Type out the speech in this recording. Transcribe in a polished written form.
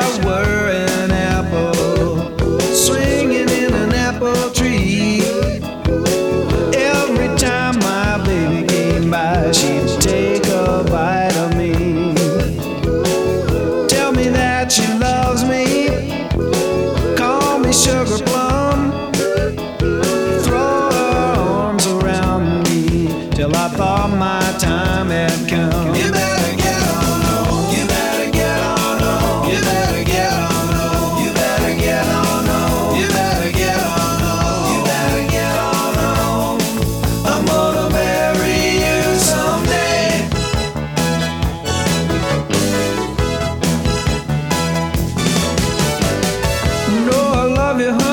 were an apple swinging in an apple tree. Every time my baby came by, she'd take a bite of me. Tell me that she loves me, call me Sugar Plum, throw her arms around me till I thought my time had come. You better get on home. You better get on home. You better get on home. You better get on home. You better get on home. You better get on home. I'm gonna marry you someday. No, I love you, honey.